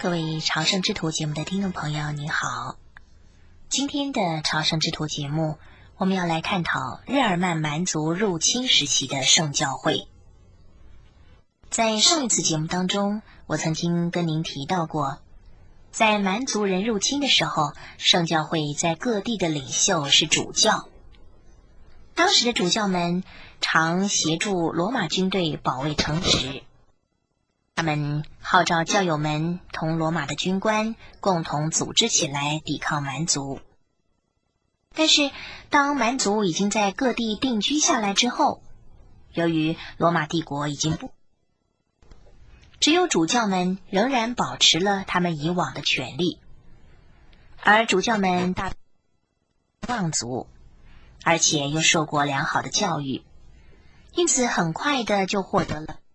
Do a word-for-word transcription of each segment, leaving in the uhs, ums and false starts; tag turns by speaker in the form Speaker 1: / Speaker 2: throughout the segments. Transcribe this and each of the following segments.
Speaker 1: 各位朝圣之途节目的听众朋友，你好。今天的朝圣之途节目，我们要来探讨日耳曼蛮族入侵时期的圣教会。在上一次节目当中，我曾经跟您提到过，在蛮族人入侵的时候，圣教会在各地的领袖是主教。当时的主教们常协助罗马军队保卫城池，他们号召教友们同罗马的军官共同组织起来抵抗蛮族。但是当蛮族已经在各地定居下来之后，由于罗马帝国已经不只有主教们仍然保持了他们以往的权利，而主教们大望族，而且又受过良好的教育，因此很快的就获得了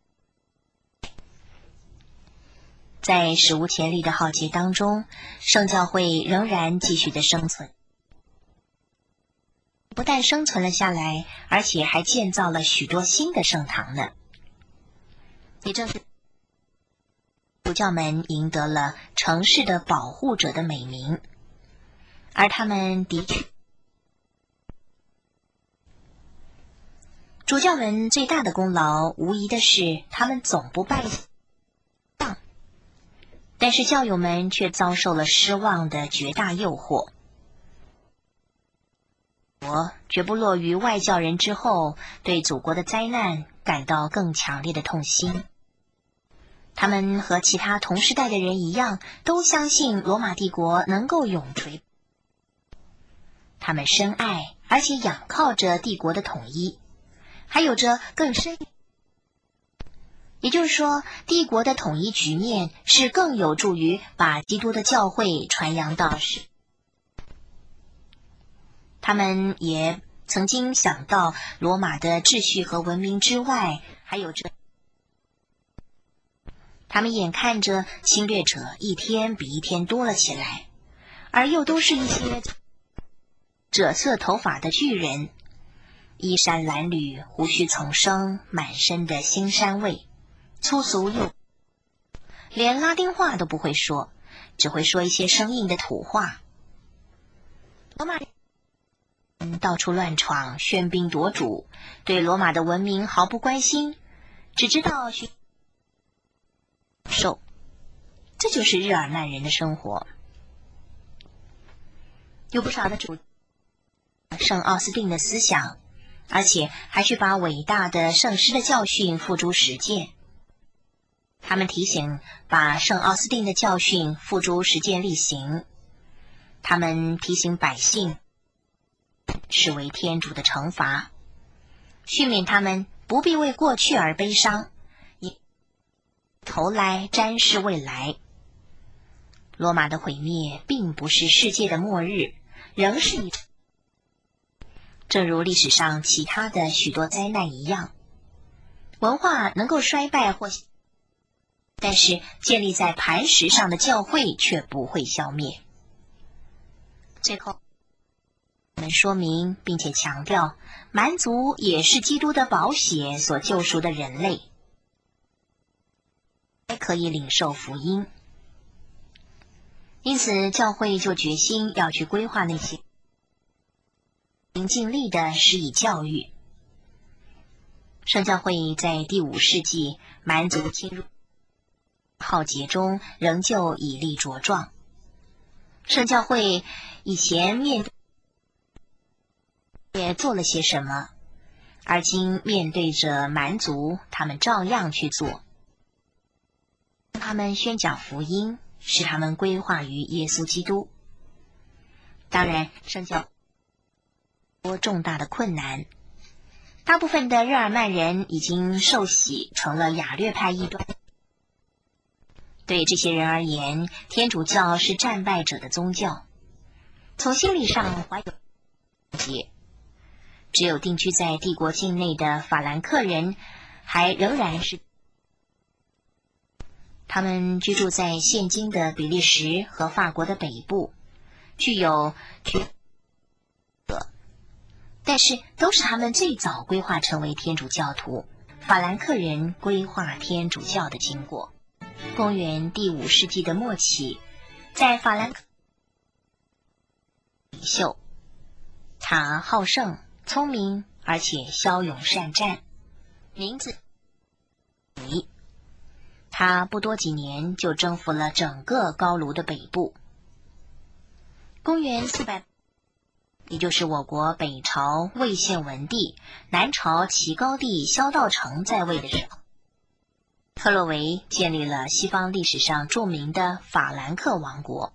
Speaker 1: 在史无前例的浩劫当中，圣教会仍然继续的生存，不但生存了下来，而且还建造了许多新的圣堂呢。也正是主教们赢得了城市的保护者的美名，而他们的确主教们最大的功劳无疑的是他们总不败仗，但是教友们却遭受了失望的绝大诱惑。我绝不落于外教人之后，对祖国的灾难感到更强烈的痛心。他们和其他同时代的人一样，都相信罗马帝国能够永垂。他们深爱而且仰靠着帝国的统一，还有着更深，也就是说，帝国的统一局面是更有助于把基督的教会传扬到世。他们也曾经想到，罗马的秩序和文明之外，还有着他们眼看着侵略者一天比一天多了起来，而又都是一些赭色头发的巨人，衣衫褴褛，胡须丛生，满身的腥膻味，粗俗又连拉丁话都不会说，只会说一些生硬的土话。罗马人到处乱闯，喧宾夺主，对罗马的文明毫不关心，只知道寻受，这就是日耳曼人的生活。有不少的主圣奥斯定的思想，而且还去把伟大的圣师的教训付诸实践。他们提醒把圣奥斯定的教训付诸实践力行，他们提醒百姓视为天主的惩罚，训勉他们不必为过去而悲伤，以头来瞻视未来。罗马的毁灭并不是世界的末日，仍是一正如历史上其他的许多灾难一样，文化能够衰败或但是建立在磐石上的教会却不会消灭。最后我们说明并且强调，蛮族也是基督的宝血所救赎的人类，可以领受福音。因此教会就决心要去规划那些尽力的施以教育。圣教会在第五世纪蛮族侵入浩劫中仍旧以力茁壮。圣教会以前面对也做了些什么，而今面对着蛮族，他们照样去做。他们宣讲福音，使他们归化于耶稣基督。当然，圣教多重大的困难，大部分的日耳曼人已经受洗成了亚略派异端。对这些人而言，天主教是战败者的宗教，从心理上怀有结。只有定居在帝国境内的法兰克人还仍然是，他们居住在现今的比利时和法国的北部，具有绝但是都是他们最早规划成为天主教徒，法兰克人规划天主教的经过。 公元第五世纪的末期，在法兰克领袖，他好胜、聪明，而且骁勇善战，名字他不多几年就征服了整个高卢的北部。公元四百，也就是我国北朝魏献文帝、南朝齐高帝萧道成在位的时候，克洛维建立了西方历史上著名的法兰克王国，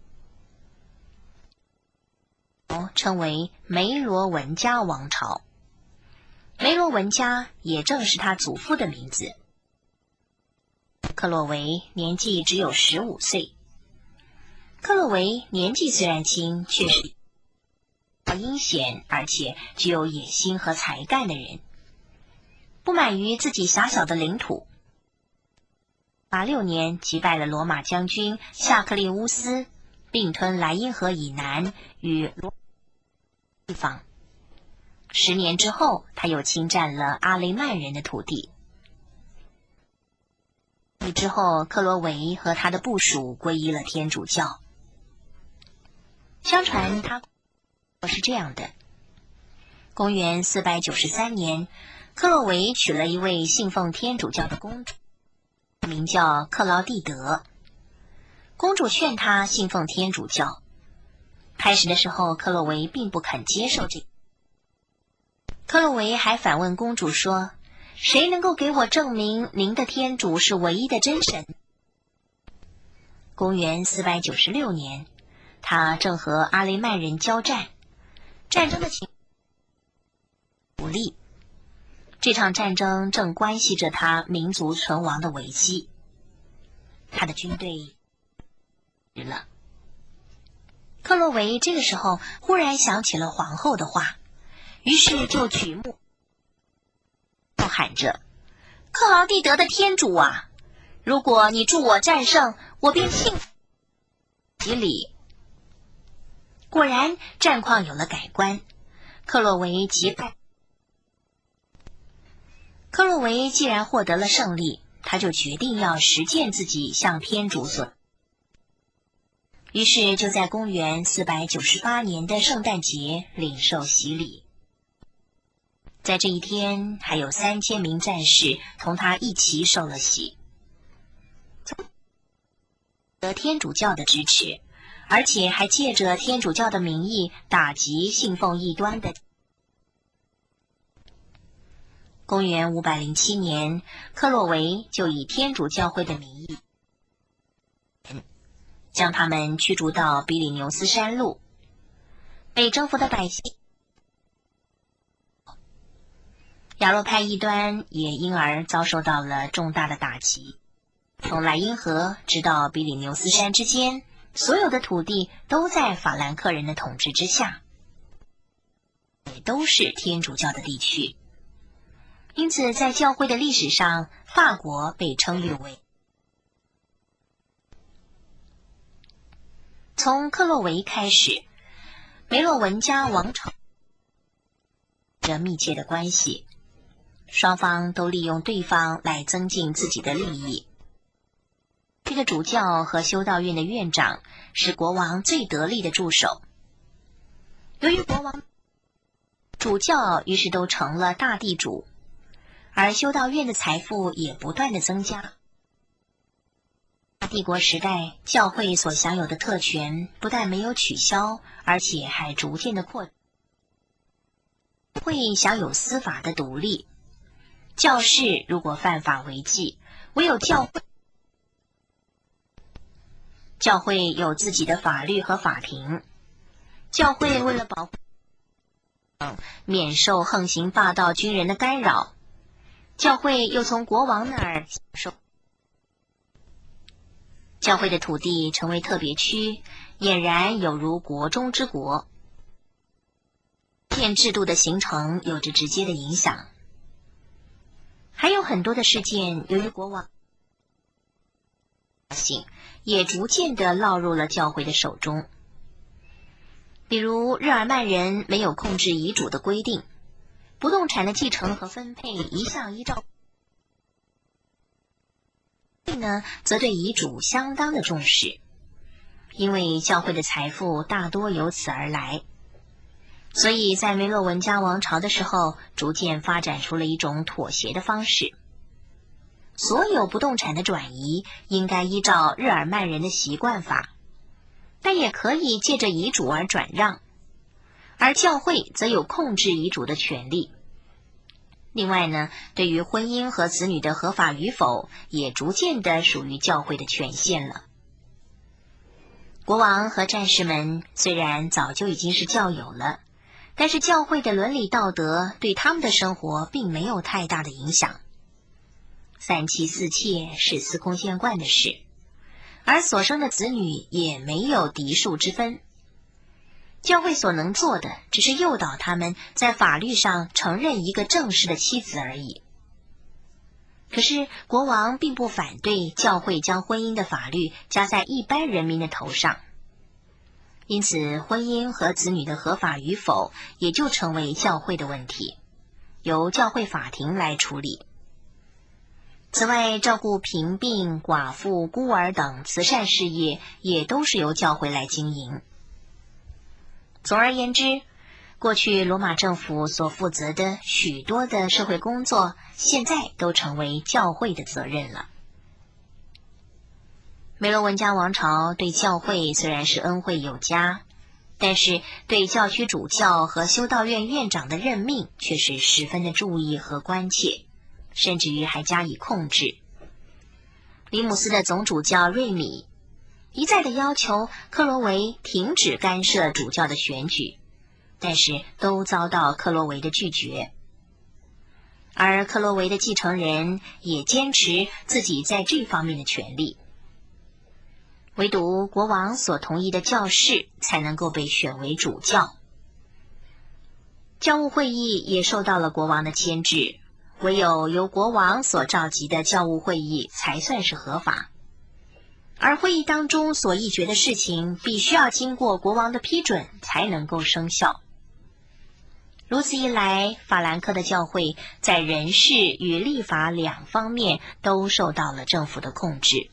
Speaker 1: 称为梅罗文加王朝。梅罗文加也正是他祖父的名字。克洛维年纪只有十五岁。克洛维年纪虽然轻，却是阴险而且具有野心和才干的人。不满于自己狭小的领土，八六年击败了罗马将军夏克利乌斯，并吞莱茵河以南与罗地方。十年之后，他又侵占了阿雷曼人的土地。之后，克罗维和他的部属皈依了天主教。相传他是这样的：公元四百九十三年，克洛维娶了一位信奉天主教的公主，名叫克劳蒂德。公主劝他信奉天主教。开始的时候，克洛维并不肯接受这个。克洛维还反问公主说：“谁能够给我证明您的天主是唯一的真神？”公元四百九十六年，他正和阿雷曼人交战，战争的情不利。这场战争正关系着他民族存亡的危机。他的军队了。克洛维这个时候忽然想起了皇后的话，于是就举目喊着：“克劳蒂德的天主啊，如果你助我战胜，我便信其礼。”果然战况有了改观，克洛维击败。克洛维既然获得了胜利，他就决定要实践自己向天主所。于是就在公元四百九十八年的圣诞节领受洗礼。在这一天，还有三千名战士同他一起受了洗，得天主教的支持，而且还借着天主教的名义打击信奉异端的。公元五百零七年，克洛维就以天主教会的名义，将他们驱逐到比里牛斯山路。被征服的百姓亚洛派异端也因而遭受到了重大的打击。从莱茵河直到比里牛斯山之间，所有的土地都在法兰克人的统治之下，也都是天主教的地区。因此在教会的历史上，法国被称誉为从克洛维开始，梅洛文加王朝着密切的关系，双方都利用对方来增进自己的利益。这个主教和修道院的院长是国王最得力的助手。由于国王、主教于是都成了大地主，而修道院的财富也不断的增加。帝国时代，教会所享有的特权不但没有取消，而且还逐渐的扩。会享有司法的独立，教士如果犯法违纪，唯有教会，教会有自己的法律和法庭。教会为了保护免受横行霸道军人的干扰，教会又从国王那儿享受。教会的土地成为特别区，俨然有如国中之国。县制度的形成有着直接的影响。还有很多的事件，由于国王性，也逐渐地落入了教会的手中。比如日耳曼人没有控制遗嘱的规定，不动产的继承和分配一向依照会呢，则对遗嘱相当的重视，因为教会的财富大多由此而来。所以在梅洛文加王朝的时候，逐渐发展出了一种妥协的方式。所有不动产的转移应该依照日耳曼人的习惯法，但也可以借着遗嘱而转让，而教会则有控制遗嘱的权利。另外呢，对于婚姻和子女的合法与否，也逐渐的属于教会的权限了。国王和战士们虽然早就已经是教友了，但是教会的伦理道德对他们的生活并没有太大的影响。三妻四妾是司空见惯的事，而所生的子女也没有嫡庶之分。教会所能做的只是诱导他们在法律上承认一个正式的妻子而已。可是国王并不反对教会将婚姻的法律加在一般人民的头上，因此婚姻和子女的合法与否也就成为教会的问题，由教会法庭来处理。此外，照顾贫病、寡妇、孤儿等慈善事业也都是由教会来经营。总而言之，过去罗马政府所负责的许多的社会工作，现在都成为教会的责任了。梅罗文加王朝对教会虽然是恩惠有加，但是对教区主教和修道院院长的任命却是十分的注意和关切，甚至于还加以控制。里姆斯的总主教瑞米一再的要求克罗维停止干涉主教的选举，但是都遭到克罗维的拒绝。而克罗维的继承人也坚持自己在这方面的权利，唯独国王所同意的教士才能够被选为主教。教务会议也受到了国王的牵制，唯有由国王所召集的教务会议才算是合法。而会议当中所议决的事情必须要经过国王的批准才能够生效。如此一来，法兰克的教会在人事与立法两方面都受到了政府的控制。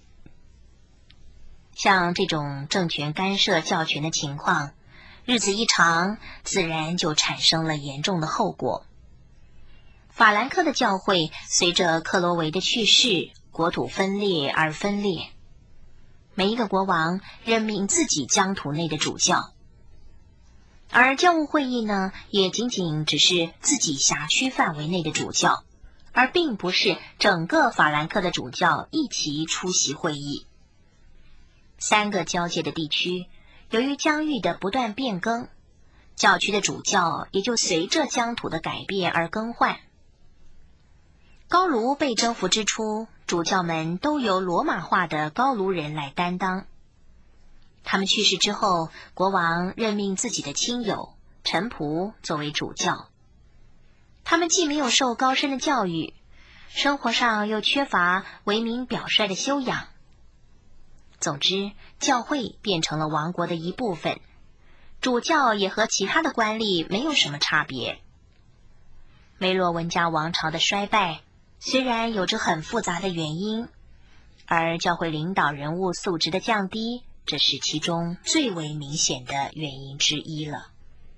Speaker 1: 像这种政权干涉教权的情况，日子一长，自然就产生了严重的后果。法兰克的教会随着克罗维的去世，国土分裂而分裂。每一个国王任命自己疆土内的主教，而教务会议呢，也仅仅只是自己辖区范围内的主教，而并不是整个法兰克的主教一起出席会议。三个交界的地区，由于疆域的不断变更，教区的主教也就随着疆土的改变而更换。高卢被征服之初，主教们都由罗马化的高卢人来担当。他们去世之后，国王任命自己的亲友、臣仆作为主教。他们既没有受高深的教育，生活上又缺乏为民表率的修养。总之，教会变成了王国的一部分，主教也和其他的官吏没有什么差别。梅罗文加王朝的衰败虽然有着很复杂的原因，而教会领导人物素质的降低，这是其中最为明显的原因之一了。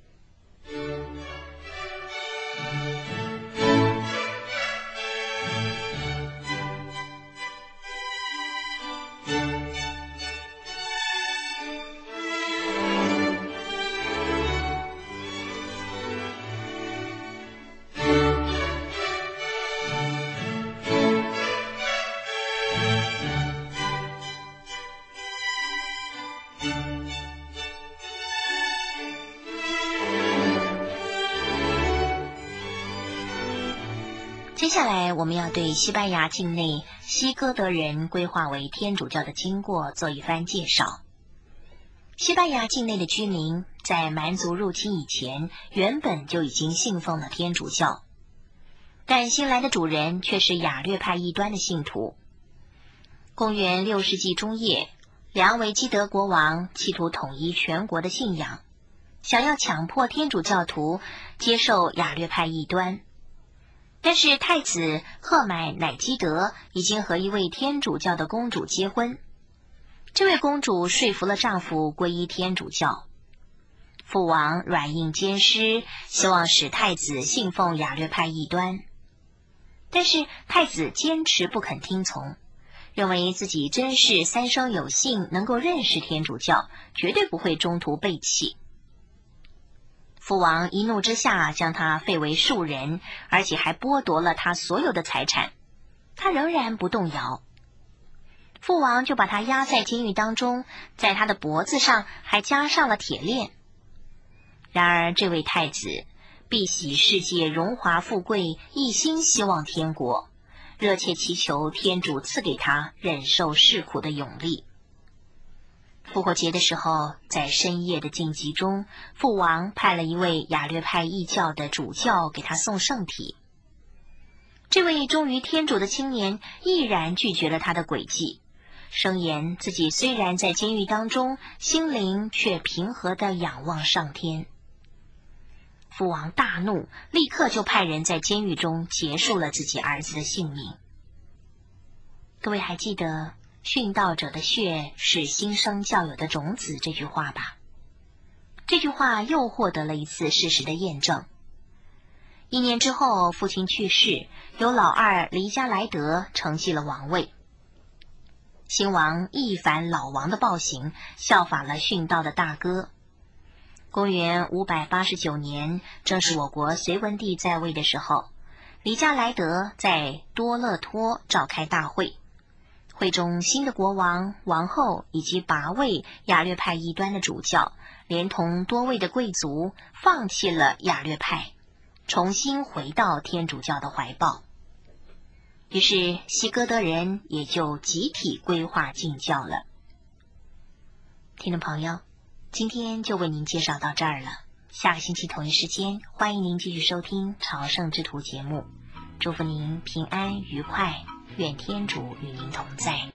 Speaker 1: 接下来我们要对西班牙境内西哥德人归化为天主教的经过做一番介绍。西班牙境内的居民在蛮族入侵以前，原本就已经信奉了天主教，但新来的主人却是雅略派异端的信徒。公元六世纪中叶，良维基德国王企图统一全国的信仰，想要强迫天主教徒接受雅略派异端。 但是太子赫买乃基德已经和一位天主教的公主结婚，这位公主说服了丈夫皈依天主教。父王软硬兼施，希望使太子信奉亚略派异端，但是太子坚持不肯听从，认为自己真是三生有幸能够认识天主教，绝对不会中途背弃。父王一怒之下将他废为庶人，而且还剥夺了他所有的财产，他仍然不动摇。父王就把他压在监狱当中，在他的脖子上还加上了铁链。然而这位太子必喜世界荣华富贵，一心希望天国，热切祈求天主赐给他忍受世苦的勇力。复活节的时候，在深夜的禁忌中，父王派了一位亚略派异教的主教给他送圣体。这位忠于天主的青年毅然拒绝了他的诡计，声言自己虽然在监狱当中，心灵却平和地仰望上天。父王大怒，立刻就派人在监狱中结束了自己儿子的性命。各位还记得殉道者的血是新生教友的种子这句话吧？这句话又获得了一次事实的验证。一年之后，父亲去世，由老二黎加莱德承继了王位。新王一反老王的暴行，效法了殉道的大哥。公元五百八十九年，正是我国隋文帝在位的时候，黎加莱德在多勒托召开大会，会中新的国王、王后以及八位亚略派异端的主教，连同多位的贵族，放弃了亚略派，重新回到天主教的怀抱。于是西哥德人也就集体归化进教了。听众朋友，今天就为您介绍到这儿了，下个星期同一时间，欢迎您继续收听朝圣之途节目。祝福您平安愉快，愿天主与您同在。